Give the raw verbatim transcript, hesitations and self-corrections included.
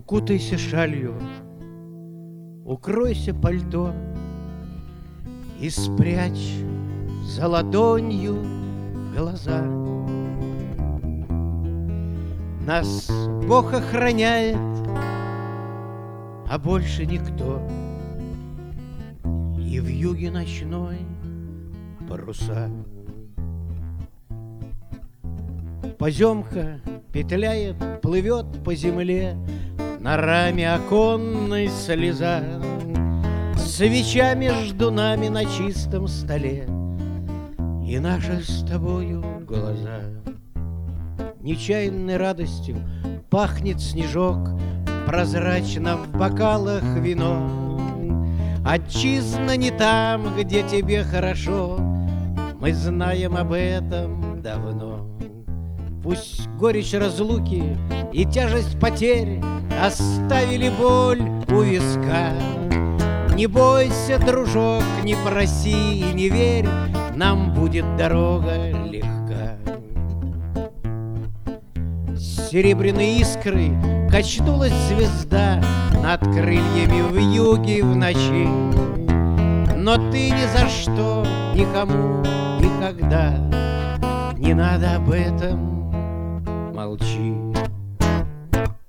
Укутайся шалью, укройся пальто и спрячь за ладонью глаза. Нас Бог охраняет, а больше никто. И в юге ночной паруса. Поземка петляет, плывет по земле, на раме оконной слеза. Свеча между нами на чистом столе и наши с тобою глаза. Нечаянной радостью пахнет снежок, прозрачно в бокалах вино. Отчизна не там, где тебе хорошо, мы знаем об этом давно. Пусть горечь разлуки и тяжесть потерь оставили боль у виска. Не бойся, дружок, не проси и не верь, нам будет дорога легка. С серебряной искрой качнулась звезда над крыльями в юге в ночи. Но ты ни за что, никому, никогда не надо об этом молчи.